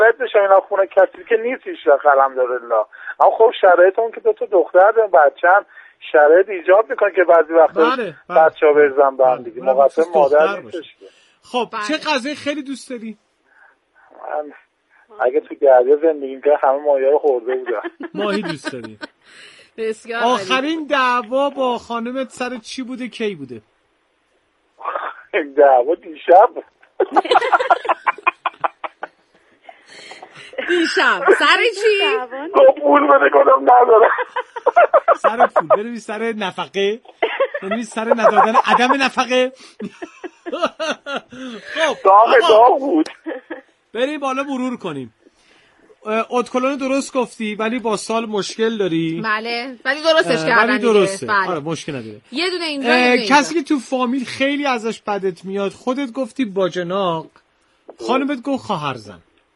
بشه اینا خونه کسی که نیست هیچ الحمدلله. اما خب شرایط اون که دو تا دختر دارن بچه‌ن شرایط ایجاب میکنه که بعضی وقتا بچه‌ها بریزن به هم دیگه موقع مادر نیستش. خب چه غذای خیلی دوست داری؟ من اگه تو دریا زندگی می‌کردم همه ماهی‌ها رو خورده بودم. ماهی دوست داری؟ بسیار. آخرین دعوا با خانمت سر چی بوده کی بوده؟ دعوا دیشب. دیشب سر چی؟ تو پول بده کدام نداره. سر پول بروی سر نفقه، بروی سر ندادن عدم نفقه. خب داغ بود. بریم بالا مرور کنیم. ادکلون درست گفتی ولی با سال مشکل داری. بله ولی درستش کردن. ولی درسته. بله. آره مشکل نداره. یه دونه اینجا کسی که تو فامیل خیلی ازش بدت میاد خودت گفتی باجناق، خانمت گفت خواهرزن.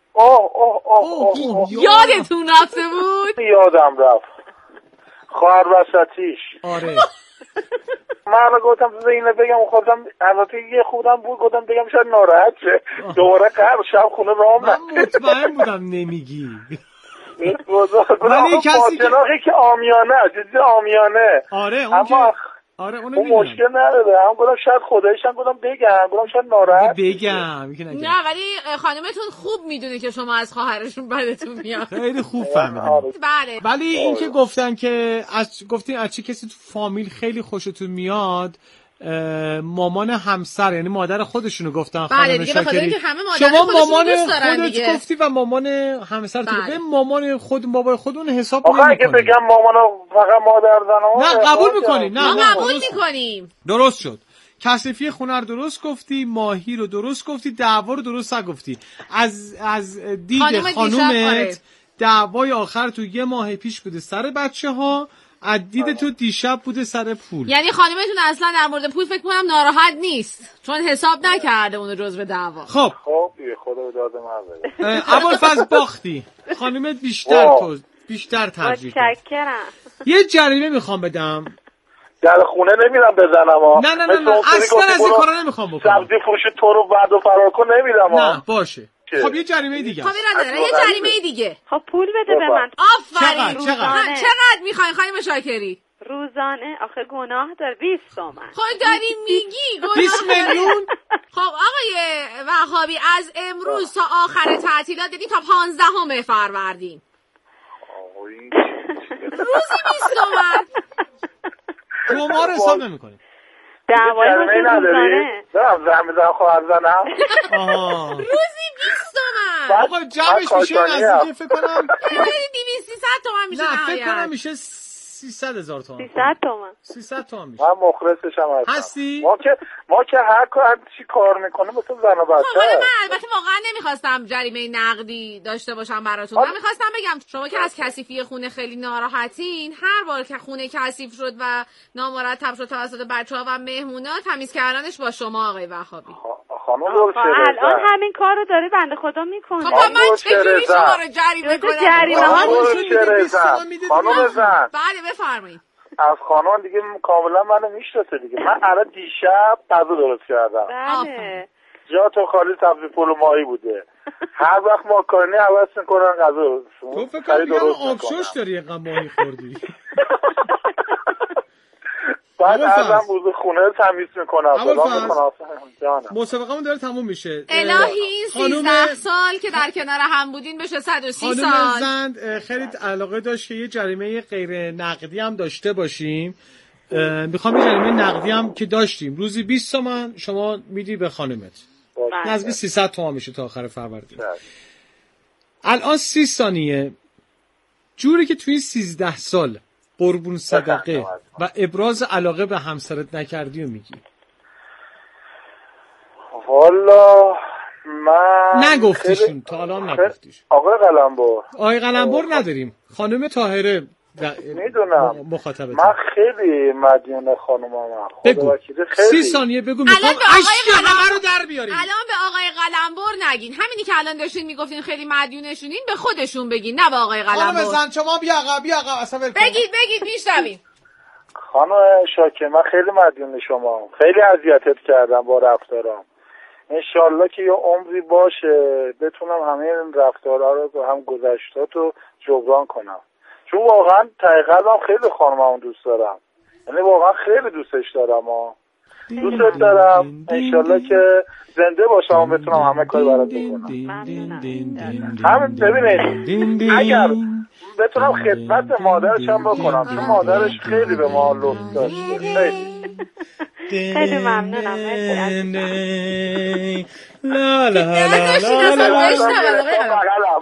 یادتون رفته بود؟ یادم رفت. خواهر وسطیش. آره. من گفتم اینو بگم خودم البته یه خودم بود گفتم بگم شاید ناراحت شه دوباره قرار شب خونه رام من مطمئن بودم نمیگی. ولی کسی که آمیانه جدی آمیانه. آره اون که آره اونو میدونم مشکل نداره. هم گفتم شاید خودش هم گفتم بگم گفتم شاید ناراحت بگم نه ولی خانمتون خوب میدونه که شما از خواهرشون بدتون میاد. خیلی خوب فهمیدم. بله ولی این که گفتن که گفتین از چه کسی تو فامیل خیلی خوشتون میاد مامان همسر یعنی مادر خودشونو گفتن خانم شاکری. شما مامان خودت گفتی و مامان همسرت گفتی. مامان خود بابای خودمون حساب نمی‌کنی. اگه بگم مامانو فقط مادر زنم نه قبول می‌کنی. نه قبول می‌کنیم. درست شد. کثیفی خونه رو درست گفتی، ماهی رو درست گفتی، دعوا رو درست نگفتی. از دید خانومت دعوای آخر تو یه ماه پیش بوده سر بچه‌ها، از دید تو دیشب بوده سر پول. یعنی خانمتون اصلا در مورد پول فکر کنم ناراحت نیست چون حساب نکرده اونو جزو دعوا. خب خدا داده من ابوالفضل باختی. خانمت بیشتر ترجیح داد. متشکرم. یه جریمه میخوام بدم. در خونه نمیرم بزنم نه اصلا از این کارا نمیخوام بکنم. سبزی فروش تو رو بعد و فرار کن نمیرم. نه باشه. خب یه جریمه دیگه. خب یه جریمه دیگه. خب پول بده به من. آفرین. چقدر میخواین خانم شاکری؟ روزانه آخه گناه داره 20 تومن. خب داری میگی گناه 20 میلیون. خب آقای وهابی از امروز تا آخر تعطیلات یعنی تا 15 فروردین روزی 20 تومن شما رو حساب نمی‌کنیم. دعوای روزانه زن خواهر زنم روزی 20 تومن. آقا جمعش میشه نزدیک فکر کنم 200-300 تومن میشه. نه فکر کنم میشه 300,000 تومن. 300 تومن. 300 تومن میشه. من مخلصشم هستی؟ ما که هر چی کار میکنه مثل زن و بچه. حالا من البته واقعا نمیخواستم جریمه نقدی داشته باشم براتون. من میخواستم بگم شما که از کثیفی خونه خیلی ناراحتین، هر بار که خونه کثیف شد و نامرتب شد توسط بچه‌ها و مهمونا تمیز کردنش با شما آقای وهابی. خانم الان همین کارو داره بنده خدا میکنه. خب من چجوری شما رو جریمه کنم؟ جریمه ها خانم زن. بله بفرمایید. از خانم دیگه کاملا منو میشناسه دیگه. من الان دیشب غذا درست کردم. بله. جا تو خالی سبزی پلو ماهی بوده. هر وقت ماکارونی عوض میکنن غذا. تو فکر کنم آبشوش داری اینقدر ماهی خوردی. بعد ازم بوده خونه رو تمیز میکنم. مسابقه‌مون داره تموم میشه. الهی این 13 سال که در کنار هم بودین بشه 130 سال. خانم زند خیلی علاقه داشت که یه جریمه غیر نقدی هم داشته باشیم. میخوام یه جریمه نقدی هم که داشتیم روزی 20 تومن شما میدی به خانمت. نزدیک 300 تومن میشه تا آخر فروردین. الان 30 ثانیه جوری که توی 13 سال قربون صدقه و ابراز علاقه به همسرت نکردی و میگی. والا من نگفتیشون تا الان نگفتیش. آقای قلمبر نداریم. خانم طاهره میدونم مخاطبت. من خیلی مدیون خانومم. بگو 30 ثانیه بگو میخوام اشک همه رو در بیاریم. الان به آقای قلمبر نگین. همینی که الان داشتین میگفتین خیلی مدیونشونین به خودشون بگین نه به آقای قلمبر. خانم زن شما بیا عقب اصلا بگید میشنوین. خانم شاکر من خیلی مدیون شما. خیلی اذیتت کردم با رفتارم. انشالله که یه عمری باشه بتونم همه این رفتارها رو هم گذشتات رو جبران کنم، چون واقعا تقریبا خیلی خانممون دوست دارم، یعنی واقعا خیلی دوستش دارم دوست دارم. انشالله که زنده باشم و بتونم همه کاری برات بکنم. همین ببینید اگر بتونم خدمت مادرش هم بکنم، چون مادرش خیلی به ما لطف داشته. خیلی ممنونم. لا لا لا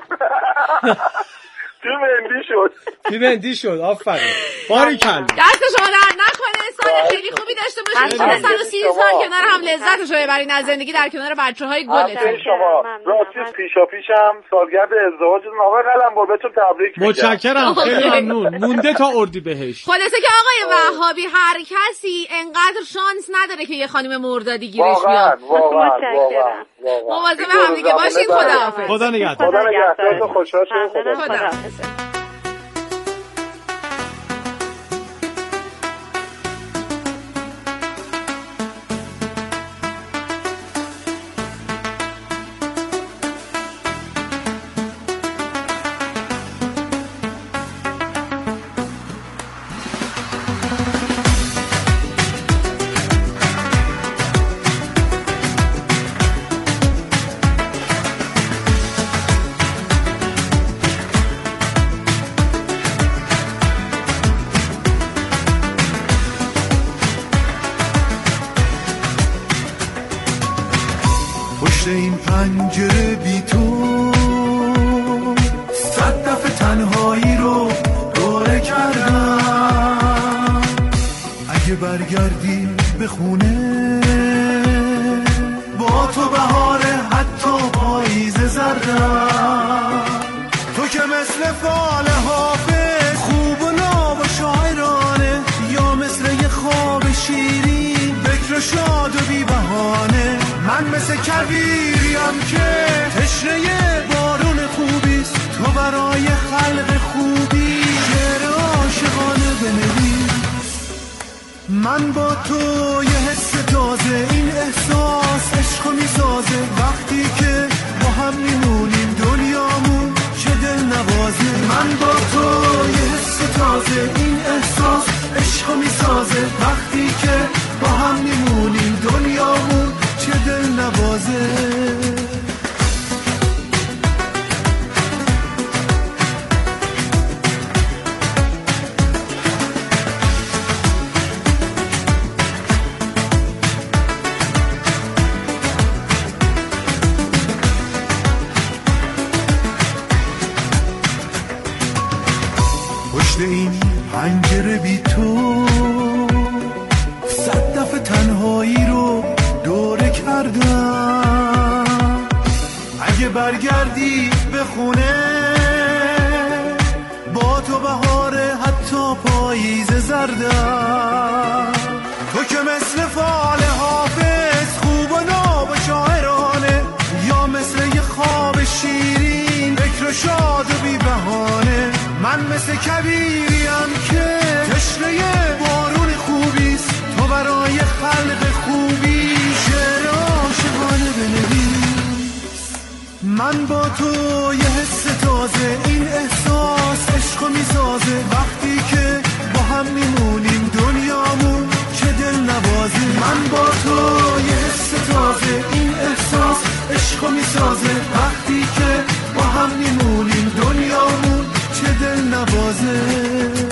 مندی شد. آفرین، باریکلا. دست شما درد نکنه، سال خیلی خوبی داشته باشید. 130 سال کنار هم لذتشو ببرین از زندگی در کنار بچه‌های گلتون. شما راستی پیشم سالگرد ازدواجتون آقای قلمبر بهتون تبریک میگم. متشکرم، خیلی ممنون. مونده تا اردیبهشت. خلاصه که آقای وهابی هر کسی انقدر شانس نداره که یه خانم مردادی گیرش بیاد. واقعا مواظب هم دیگه باشین. خداحافظ. خدا نگهدار. خدا نگهدار. خوشحال شدم. خداحافظ. پشت این پنجره بی تو 100 دفعه تنهایی رو دوره کردم. اگه برگردی به خونه با تو بهاره حتی پاییز زردم. تو که مثل فال حافظ خوب و ناب و شاعرانه، یا مثل یه خواب شیرین بکر شاد و بی بهانه. من مثل کویریم که تشنه بارون خوبیست، تو برای خلق خوبی شعر عاشقانه بنویس. من با تو یه حس تازه، این احساس عشقو میسازه. وقتی که با هم میمونیم دنیامون چه دل نوازه. من با تو یه حس تازه، این احساس عشقو میسازه. وقتی که با هم میمونیم دنیامون چه دل نوازه. پشت این پنجره بی تو 100 دفعه تنهایی رو دوره کردم. اگه برگردی به خونه با تو بهاره حتی پاییز زردم. تو که مثل فال حافظ خوب و ناب و شاعرانه، یا مثل یه خواب شیرین بکر و شاد و بی بهانه. من مثل کویریم که تشنه بارون خوبیست، تو برای خلق خوبی شعر عاشقانه بنویس. من با تو یه حس تازه، این احساس عشقو میسازه. وقتی که با هم میمونیم دنیامون چه دل نوازه. من با تو یه حس تازه، این احساس عشقو میسازه. وقتی که با هم میمونیم دنیامون چه دل نوازه.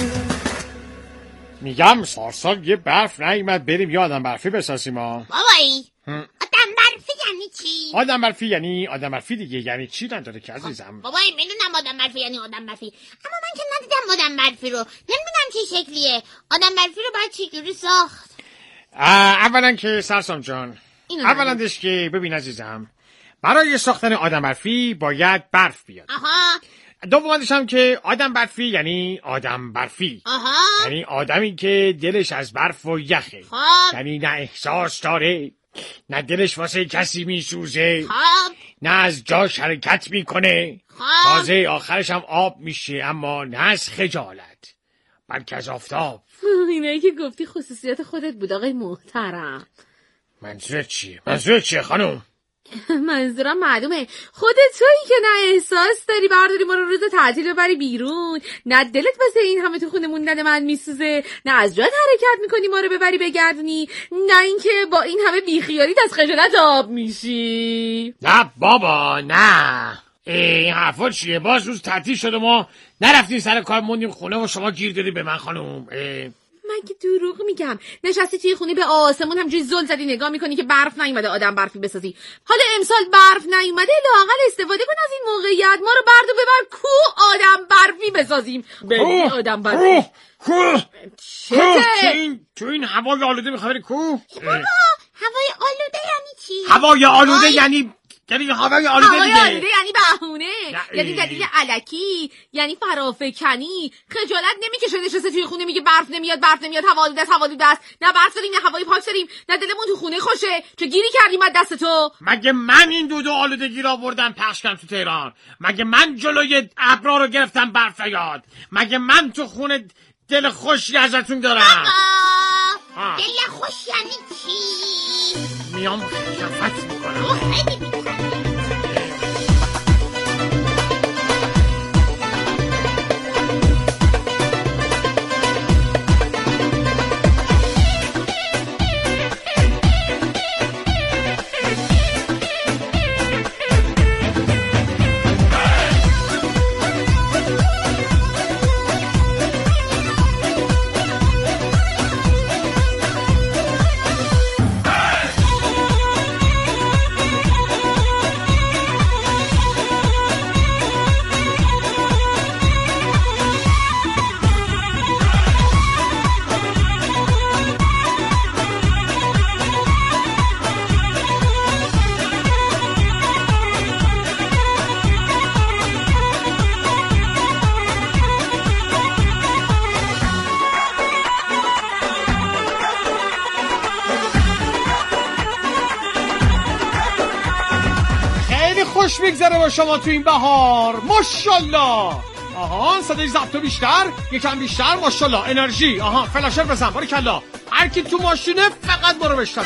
میگم سارسال یه برف نیومد بریم یه آدم برفی بسازیم ها. بابایی آدم برفی یعنی چی؟ آدم برفی یعنی آدم برفی دیگه. یعنی چی نداره که عزیزم؟ بابایی میدونم آدم برفی یعنی آدم برفی، اما من که ندیدم آدم برفی رو، نمیدونم چه شکلیه. آدم برفی رو باید چجوری ساخت؟ اولا که سرسام جان، اولندش که ببین عزیزم، برای ساختن آدم برفی باید برف بیاد. آها. دومش هم که آدم برفی یعنی آدم برفی. آها. یعنی آدمی که دلش از برف و یخه. خب. یعنی نه احساس داره، نه دلش واسه کسی میسوزه، خب. نه از جاش حرکت میکنه، خب. تازه آخرش هم آب میشه، اما نه از خجالت بلکه از آفتاب. اینایی که گفتی خصوصیات خودت بود آقای محترم. منظورت چیه خانم؟ منظورم معلومه، خود تویی که نه احساس داری برداری ما رو روز تعطیل ببری بیرون، نه دلت واسه این همه تو خونه موندن من میسوزه، نه از جات حرکت میکنی ما رو ببری بگردونی، نه اینکه با این همه بیخیالیت از خجالت آب میشی. نه بابا نه، این حرفا چیه؟ باز روز تعطیل شده ما نرفتیم سر کار موندیم خونه و شما گیر دادی به من خانم. من که دروغ میگم؟ نشستی توی خونه به آسمون همجوری زل زدی نگاه میکنی که برف نیومده آدم برفی بسازی. حالا امسال برف نیومده، لااقل استفاده کن از این موقعیت، ما رو بردو ببر کو آدم برفی بسازیم. ببین آدم برفی چته؟ تو این هوای آلوده میخوای بری کو؟ بابا هوای آلوده یعنی چی؟ هوای آلوده یعنی هوای آلوده دیگه. هوای آلوده یعنی بهونه، یعنی دلیل الکی، یعنی فرافکنی. خجالت نمیکشه نشسته توی خونه میگه برف نمیاد هوا آلوده است. نه برف داریم نه هوای پاک داریم، نه دلمون تو خونه خوشه. چه گیری کردیم از دست تو؟ مگه من این دو آلودگی را آوردم پخش کردم تو تهران؟ مگه من جلوی ابرا رو گرفتم برف یاد؟ مگه من تو خونه دل خوشی ازتون دارم؟ دل خوش یعنی چی؟ میام شفت میکنم. خوش بگذره با شما تو این بهار. ماشاءالله. آها صدای ضبط بیشتر، یکم بیشتر. ماشاءالله انرژی. آها فلاشر بزن باریکلا. هر کی تو ماشینه فقط برو بشنوه.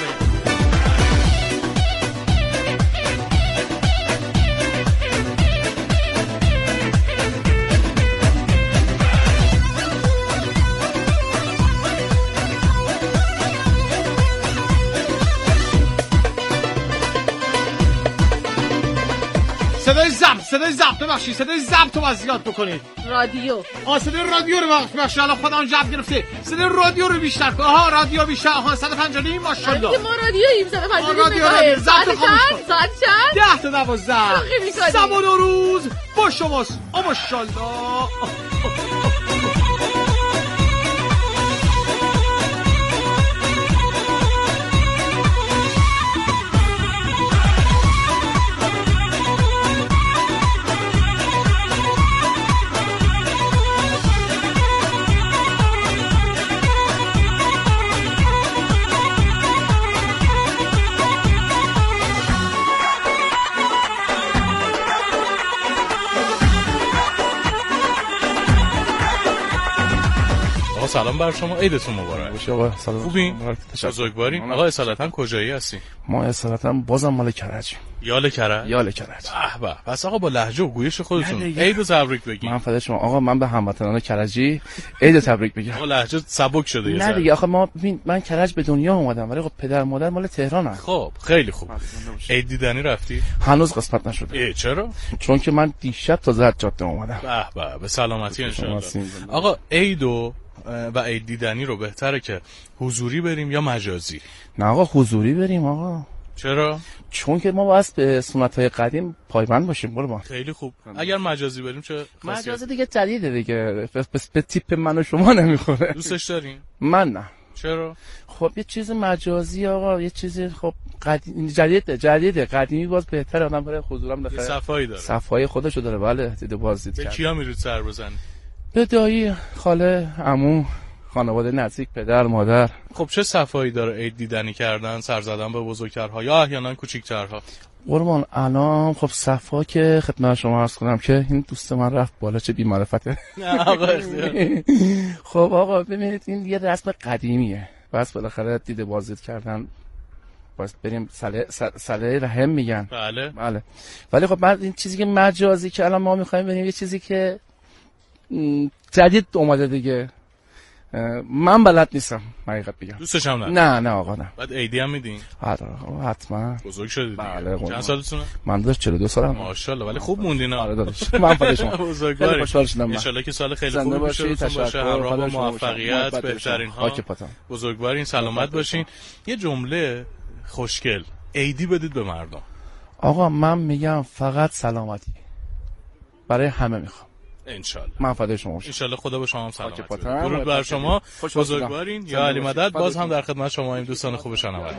صدای ضبط ببخشید، صدای ضبط رو زیاد بکنید. رادیو. صدای رادیو رو ببخشید، الان خودم جواب گرفته. صدای رادیو رو بیشتر کن. رادیو بیشتر. 150 ماشاءالله. ما رادیوییم 150. رادیو ضبط خاموش کن. ساعت چند؟ 10 تا 12. شب و روز با شماست. ماشاءالله. سلام بر شما، عیدتون مبارک باشه. آقا سلام. خوبین؟ بزرگوارین. آقا اصالتا کجایی هستی؟ ما اصالتا بازم مال کرج. یال کرج. به به. پس آقا با لهجه و گویش خودتون عید تبریک بگین. من فدای شما آقا. من به هموطنان کرجی عید تبریک میگم. آقا لهجه سبک شده یه نه دیگه. آخه من کرج به دنیا اومدم ولی آقا پدر مادر مال تهرانن. خب خیلی خوب. عید دیدنی رفتی؟ هنوز قسمت نشده. چرا؟ چون که من دیشب تازه از جاده اومدم. به به سلامتی ان شاء الله. آقا عیدو و عید دیدنی رو بهتره که حضوری بریم یا مجازی؟ نه آقا حضوری بریم آقا. چرا؟ چون که ما باید به سنت‌های قدیم پایبند باشیم قربان. خیلی خوب. اگر مجازی بریم چه خاصیت؟ مجازی دیگه جدیده دیگه، به تیپ من و شما نمیخوره. دوستش دارین؟ من نه. چرا؟ خب یه چیز مجازی آقا، یه چیزی خب جدیده قدیمی باز بهتره. آدم برای حضورم بخره. صفایی داره. صفای خودشو داره. بله دیده بازدید کرد. به کیا میرید سر بزنید؟ به دایی، خاله، عمو، خانواده نزدیک، پدر، مادر. خب چه صفایی داره عید دیدنی کردن، سر زدن به بزرگترها یا احیانا کوچیکترها؟ قربان الان خب صفا که خدمت شما عرض کنم که این دوست من رفت بالا، چه بی‌معرفته. نه آقا اختیار. خب آقا ببینید این یه رسم قدیمیه. بس بالاخره دیده بازدید کردن باز بریم سله رحم میگن. بله. ولی خب من این چیزی که مجازی که الان ما میخوایم بریم یه چیزی که جدید اومده دیگه، من بلد نیستم حقیقت بگم. دوستش هم نه؟ نه آقا نه. بعد ایدی هم میدین؟ حتما. بزرگ شدید؟ بله. چند سالتونه؟ من داداش 42 سالم. ماشاءالله. ولی خوب موندین. آره داداش. من فدای شما. بزرگواری. خوشحال شدم. ان شاءالله که سال خیلی خوبی باشه، همراه با موفقیت، بهترین ها. بزرگوارین، سلامت باشین. یه جمله خوشگل ایدی بدید به مردم. آقا من میگم فقط سلامتی برای همه میخوام. انشالله. من فدای شما باشم. انشالله خدا به شما هم سلامت بده. درود بر شما. بزرگوارین. یا علی مدد. باز هم در خدمت شما این دوستان خوب شنونده.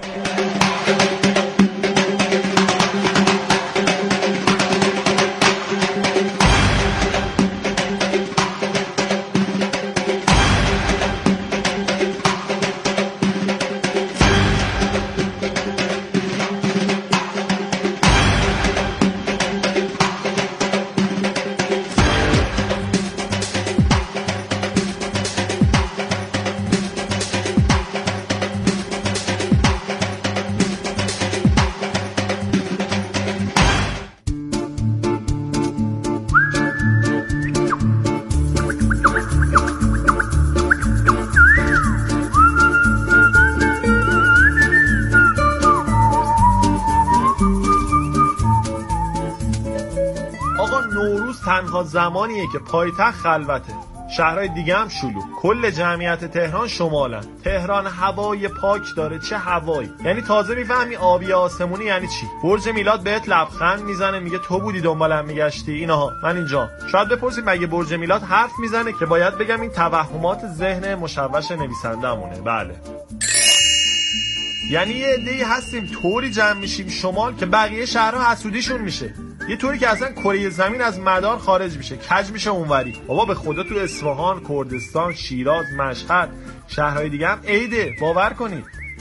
تنها زمانیه که پایتخت خلوته، شهرهای دیگه هم شلوغ. کل جمعیت تهران شمالن. تهران هوای پاک داره. چه هوایی! یعنی تازه میفهمی آبی آسمونی یعنی چی. برج میلاد بهت لبخند میزنه میگه تو بودی دنبالم میگشتی. اینها من اینجا. شاید بپرسید مگه برج میلاد حرف میزنه؟ که باید بگم این توهمات ذهن مشوش نویسنده‌مونه. بله. یعنی یه عده‌ای هستیم طوری جمع میشیم شمال که بقیه شهرها حسودیشون میشه. یه طوری که اصلا کره زمین از مدار خارج میشه، کج میشه اونوری. بابا به خدا تو اصفهان، کردستان، شیراز، مشهد، شهرهای دیگه هم عیده، باور کنید.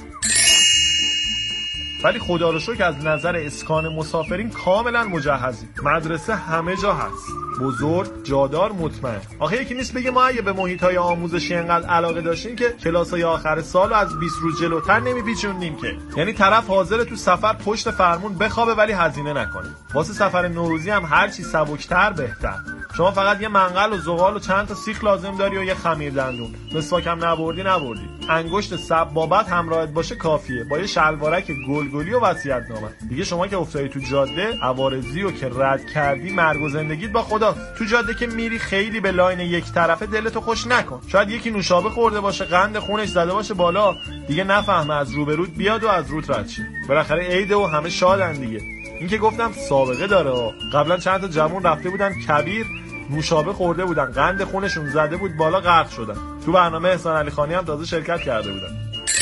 ولی خدا رو شکر از نظر اسکان مسافرین کاملا مجهزیم. مدرسه همه جا هست، بزرگ، جادار، مطمئن. آخه یکی نیست بگه ما اگه به محیط‌های آموزشی انقدر علاقه داشتیم که کلاس‌های آخر سال از 20 روز جلوتر نمیپیچوندیم که. یعنی طرف حاضر تو سفر پشت فرمون بخوابه ولی هزینه نکنه. واسه سفر نوروزی هم هر چی سبک‌تر بهتر. شما فقط یه منقل و زغال و چند تا سیخ لازم داری و یه خمیر دندون. مسواک هم نبردی. انگشت سبابت همراهت باشه کافیه، با یه شلوارک گلگلی و وصیت‌نامه. دیگه شما که افتادی تو جاده، عوارضی و که رد کردی، مرگ و زندگیت با خدا. تو جاده که میری خیلی به لاین یک طرفه دلتو خوش نکن. شاید یکی نوشابه خورده باشه، قند خونش زده باشه بالا، دیگه نفهمه از روبروت بیاد و از روت رد شه. بالاخره عیده و همه شادن دیگه. این که گفتم سابقه داره. قبلا چند تا جوون رفته بودن کبیر، نوشابه خورده بودن، قند خونشون زده بود بالا، غرق شدن. تو برنامه احسان علی خانی هم تازه شرکت کرده بودن.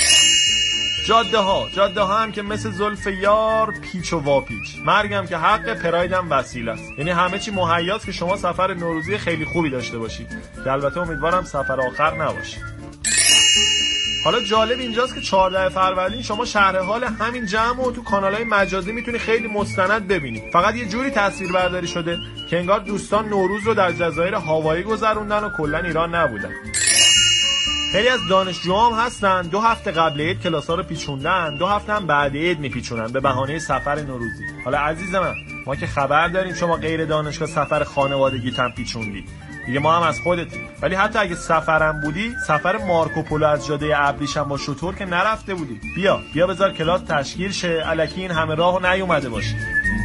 جاده ها هم که مثل زلف یار پیچ و واپیچ. مرگم که حق، پرایدم وسیله است. یعنی همه چی مهیاست که شما سفر نوروزی خیلی خوبی داشته باشید، که البته امیدوارم سفر آخر نباشه. حالا جالب اینجاست که 14 فروردین شما شرح حال همین جمع و تو کانال‌های مجازی میتونی خیلی مستند ببینی. فقط یه جوری تصویر برداری شده که انگار دوستان نوروز رو در جزایر هاوایی گذروندن و کلا ایران نبودن. خیلی از دانشجوها هم هستن 2 هفته قبل عید کلاس‌ها رو پیچوندن، 2 هفته هم بعد عید میپیچونن به بهانه سفر نوروزی. حالا عزیز من، ما که خبر داریم شما غیر دانشگاه سفر خانوادگیت هم پیچوندی. دیگه ما هم از خودتیم. ولی حتی اگه سفرم بودی، سفر مارکوپولو از جاده ابریشم با شطور که نرفته بودی. بیا بذار کلاس تشکیل شه، الکی این همه راهو نیومده باشی.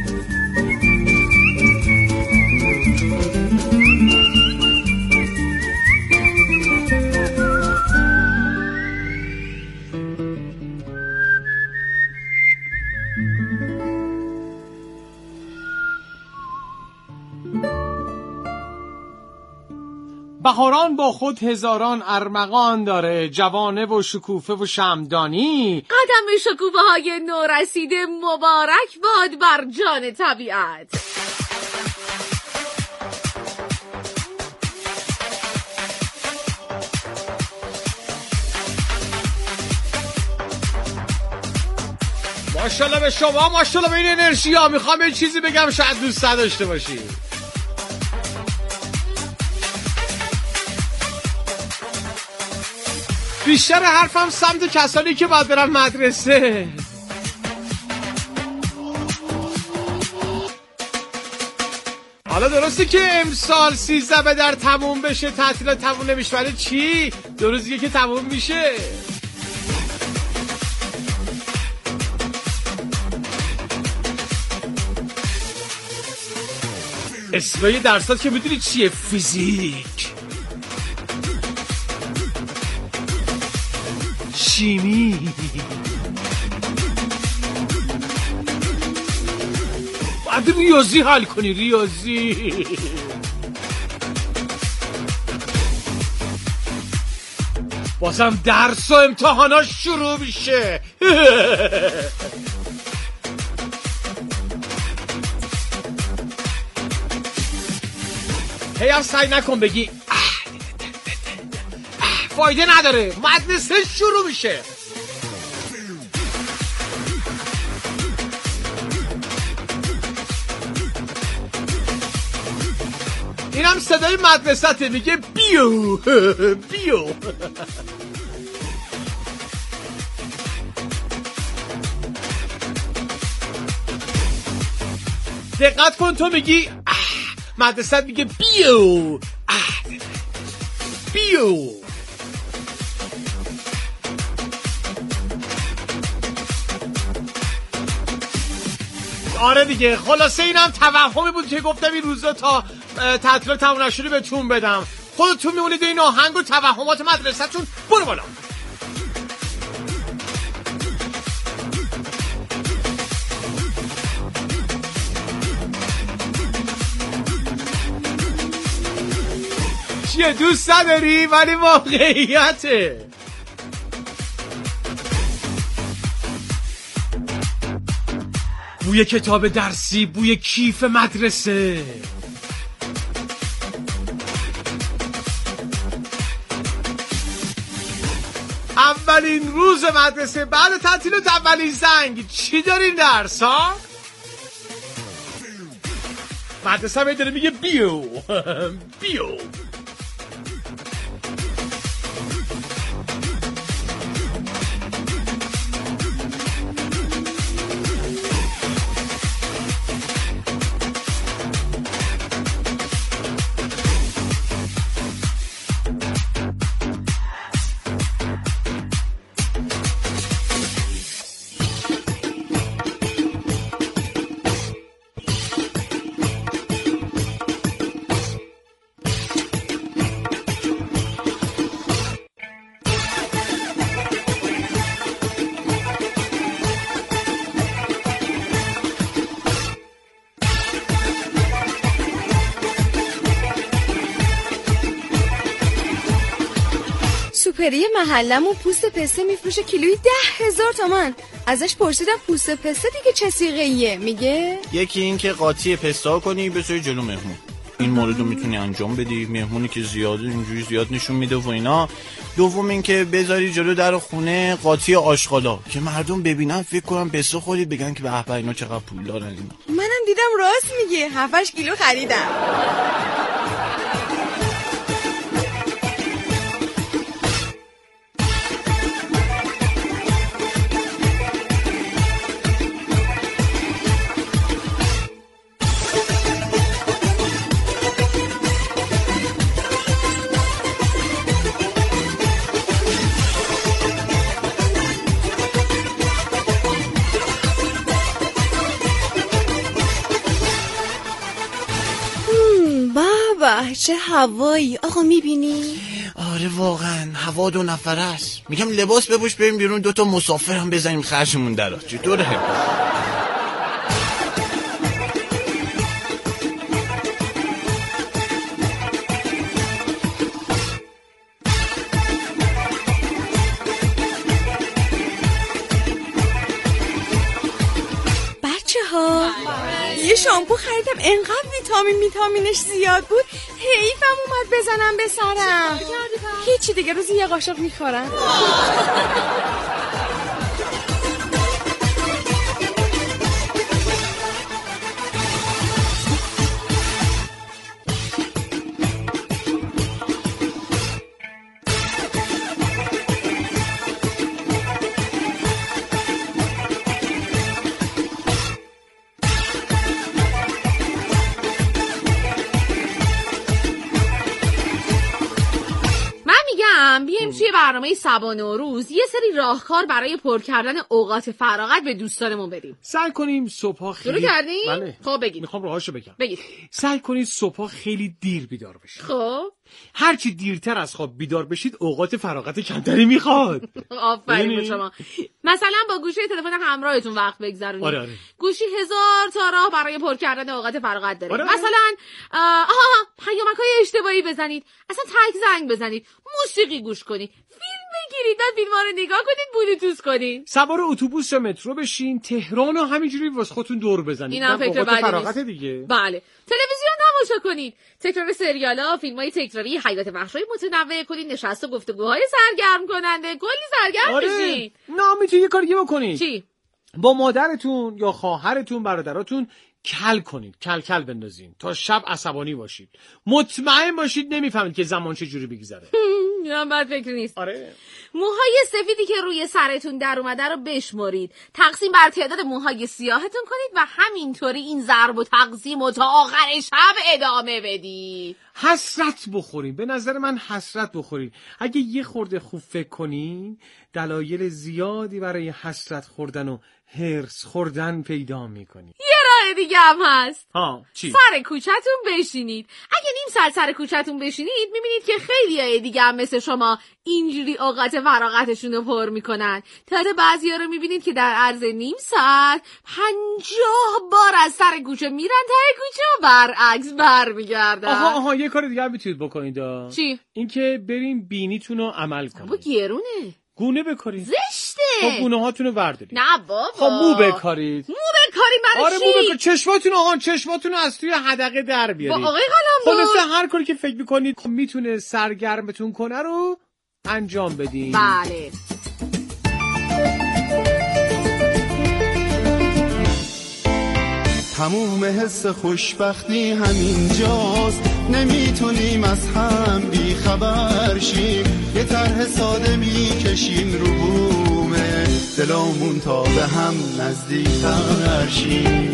بهاران با خود هزاران ارمغان داره، جوانه و شکوفه و شمدانی. قدم شکوفه های نورسیده مبارک باد بر جان طبیعت. ماشاءالله به شما، ماشاءالله به این انرژی ها. میخوام یه چیزی بگم شاید دوست داشته باشی. بیشتر حرفم سمت کسانی که باید برن مدرسه. حالا درسته که امسال 13 به در تموم بشه تعطیلات تموم نمیشه، ولی چی؟ 2 روز دیگه که تموم میشه. اسمای درسات که میدونی چیه؟ فیزیک، شیمی، باید ریاضی حل کنی. ریاضی بازم درس و امتحاناش شروع میشه. هی هم سعی نکن بگی فایده نداره، مدرسه شروع میشه. اینم صدای مدرسته میگه بیو بیو. دقت کن، تو میگی مدرسه میگه بیو بیو. آره دیگه. خلاصه اینم توهمی بود که گفتم این روزا تا تعطیلات تموم نشده بهتون بدم. خودتون میمونید این آهنگ و توهمات مدرسه‌تون. برو بالا. چیه دوست نداری؟ ولی واقعیته. بوی کتاب درسی، بوی کیف مدرسه. اولین روز مدرسه بعد تعطیلات، اولین زنگ. چی دارین درس ها؟ مدرسه هم داره میگه بیو بیو. سوپری محلمون پوست پسته میفروشه کیلویی 10,000 تومان. ازش پرسیدم پوست پسته دیگه چه صیغه‌ایه؟ میگه یکی این که قاطی پسته کنی بذاری جلو مهمون. این موردو میتونی انجام بدی، مهمونی که زیاده اینجوری زیاد نشون میده و اینا. دوم این که بذاری جلو در خونه قاطی آشغالا که مردم ببینن فکر کنن پسته خوری، بگن که به به اینا چقدر پول دارن اینا. منم دیدم راست میگه. 7-8 کیلو خریدم. چه هوایی آقا، میبینی؟ آره واقعا هوا 2 نفره است. میگم لباس بپوش بریم بیرون 2 تا مسافر هم بزنیم خرجمون درات. چطوره؟ یه شامپو خریدم انقدر ویتامینش زیاد بود حیفم اومد بزنم به سرم. هیچی دیگه روزی یه قاشق میخورم. میگم بیایم توی برنامه سبا نوروز یه سری راهکار برای پر کردن اوقات فراغت به دوستانمون بدیم. سعی کنیم صبحا خیلی شروع کردیم؟ بله. خب بگید. میخوام راهاشو بگم. بگید. سعی کنید صبحا خیلی دیر بیدار بشید. خب هرچی دیرتر از خواب بیدار بشید اوقات فراغت کمتری میخواد. آفرین به شما. مثلا با گوشی تلفن همراهتون وقت بگذرونید. آره. گوشی 1000 تا راه برای پر کردن اوقات فراغت داره. آره. مثلا پیامک‌های اشتباهی بزنید، اصلا تک زنگ بزنید، موسیقی گوش کنید، فیلم بگیرید، بعد فیلم‌ها رو نگاه کنید، بلوتوث کنید. سوار اتوبوس یا مترو بشین، تهران رو همینجوری واسه خودتون دور بزنید. اینا فکر اوقات فراغت دیگه. بله. تلویزیون تماشا کنید، تکرار سریال‌ها، فیلم‌های تکراری، حیات وحشی متنوع کنید، نشست و گفتگوهای سرگرم کننده، کلی سرگرم بشید. میتونید یه کار دیگه بکنید. چی؟ با مادرتون یا خواهرتون برادراتون کل کنید، کل بندازین تا شب عصبانی باشید. مطمئن باشید نمیفهمید که زمان چه جوری بگذره. اینا بد فکر نیست. آره. موهای سفیدی که روی سرتون در اومده رو بشمرید، تقسیم بر تعداد موهای سیاهتون کنید و همینطوری این ضرب و تقسیم و تا آخر شب ادامه بدید. حسرت بخورید، به نظر من حسرت بخورید. اگه یه خورده خوب فکر کنین دلایل زیادی برای حسرت خوردن و هرس خوردن پیدا میکنید. یه راه دیگه هم هست. چی؟ سر کوچه‌تون بشینید. اگه نیم ساعت سر کوچه‌تون بشینید میبینید که خیلیای دیگه هم مثل شما اینجوری اوقات فراغتشون رو پر میکنن. تازه بعضیا رو میبینید که در عرض نیم ساعت 50 بار از سر کوچه میرن تا کوچه و برعکس برمیگردن. آها یه کار دیگه هم میتونید بکنید. چی؟ اینکه برین بینیتون رو عمل کنید. با گرونه. گونه بکارید. زشته. خب گونه هاتون رو بردارید. نه بابا. خب مو بکارید. مو بکارید برای چی؟ مو بکارید. چشماتون رو از توی حدقه در بیارید. با آقای قلمبر. خلاصه هر کاری که فکر میکنید میتونه سرگرمتون کنه رو انجام بدین. بله. تموم حس خوشبختی همینجاست، نمیتونیم از هم بی خبر شیم، یه طرح ساده میکشیم رو بومه دلامون تا به هم نزدیک‌تر شیم.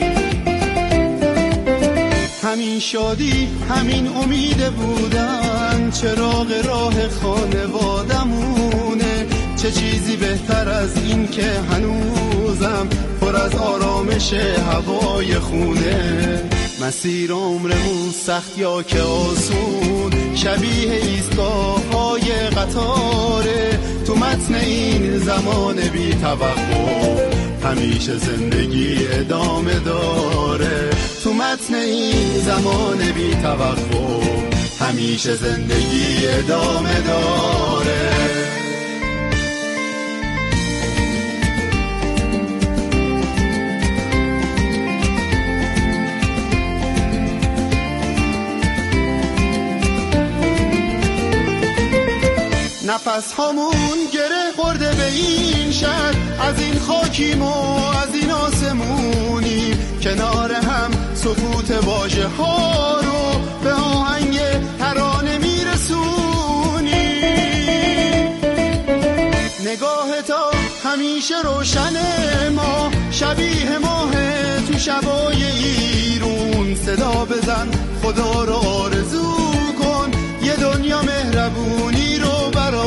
همین شادی همین امید بودن چراغ راه خانوادمونه، چه چیزی بهتر از این که هنوزم پر از آرامش هوای خونه. مسیر عمرمون سخت یا که آسون، شبیه ایستگاه‌های قطاره، تو متن این زمان بی توقف همیشه زندگی ادامه داره. تو متن این زمان بی توقف همیشه زندگی ادامه داره. نفس هامون گره خورده به این شهر، از این خاکیم و از این آسمونیم، کنار هم سکوت واژه ها رو به آهنگ ترانه میرسونیم. نگاه تا همیشه روشنه، ما شبیه ماه تو شبای ایرون، صدا بزن خدا رو آرزو کن، یه دنیا مهربونی رو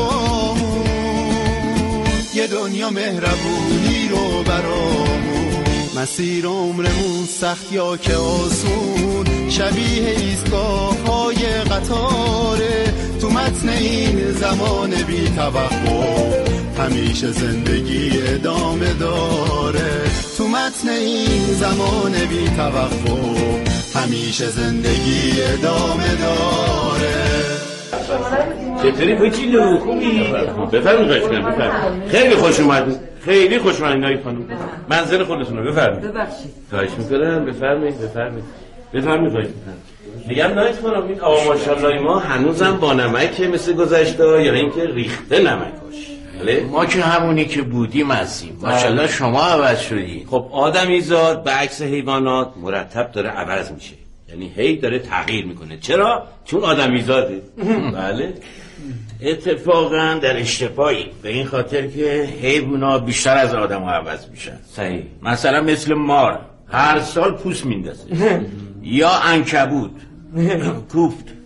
یه دنیا مهربونی رو برامون. مسیر عمرمون سخت یا که آسون، شبیه ایستگاه‌های قطاره، تو متن این زمان بی توقف همیشه زندگی ادامه داره. تو متن این زمان بی توقف همیشه زندگی ادامه داره. چطوری کوچولو؟ خوبی؟ بفرمایید خواهش کنم بفرمایید. خیلی خوش اومدید. خیلی خوش اومدید نایی خانم. منزل خودتون رو بفرمایید. ببخشید. خواهش می‌کنم بفرمایید. بفرمایید خواهش می‌کنم. میگم نایی خانم این آقا ماشاءالله ما هنوزم با نمکه مثل گذشته یا اینکه ریخته نمکاش؟ بله؟ ما که همونی که بودیم هستیم. ماشاءالله شما عوض شدید. خب آدمیزاد به عکس حیوانات مرتب داره عوض میشه. یعنی هی داره تغییر میکنه. چرا؟ چون آدمیزاده. بله. اتفاقا در اشتباهی به این خاطر که حیوونا بیشتر از آدم ها عوض میشن. صحیح. مثلا مثل مار هر سال پوست میندازه یا عنکبوت کوفت